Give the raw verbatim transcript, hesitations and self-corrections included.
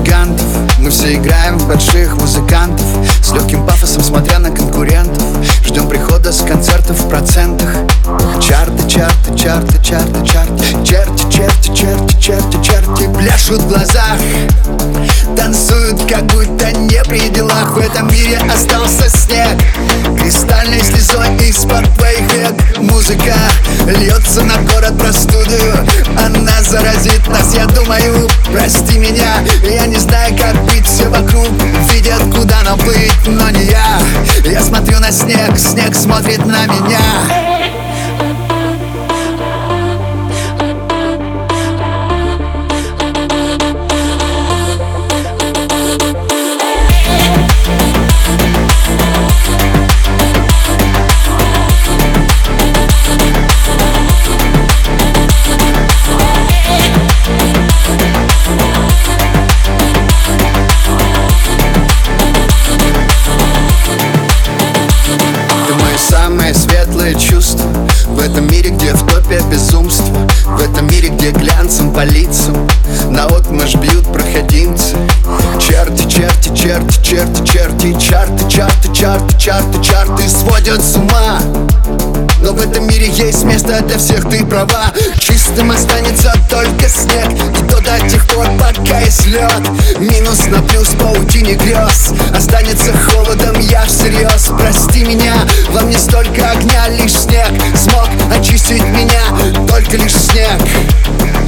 гигантов. Мы все играем в больших музыкантов, с легким пафосом смотря на конкурентов. Ждем прихода с концертов в процентах. Чарты, чарты, чарты, чарты, чарты. Черти, черти, черти, черти, черти пляшут в глазах, танцуют, как будто не при делах. В этом мире остался снег, кристальной слезой из-под твоих век. Музыка льется на город простудою, она заразит нас, я думаю. Прости меня, я не знаю, как быть. Все вокруг видят, куда нам быть, но не я. Я смотрю на снег, снег смотрит на меня. Самое светлое чувство в этом мире, где в топе безумство, в этом мире, где глянцем по лицам наотмашь бьют проходимцы. Черти, черти, черти, черти, черти, чарты, чарты, чарты, чарты, чарты сводят с ума. Но в этом мире есть место для всех, ты права. Чистым останется только снег, и то до тех пор, пока есть лед. Минус на плюс паутине грез, останется холодом я всерьез. Прости меня, во мне столько огня, лишь снег смог очистить меня, только лишь снег.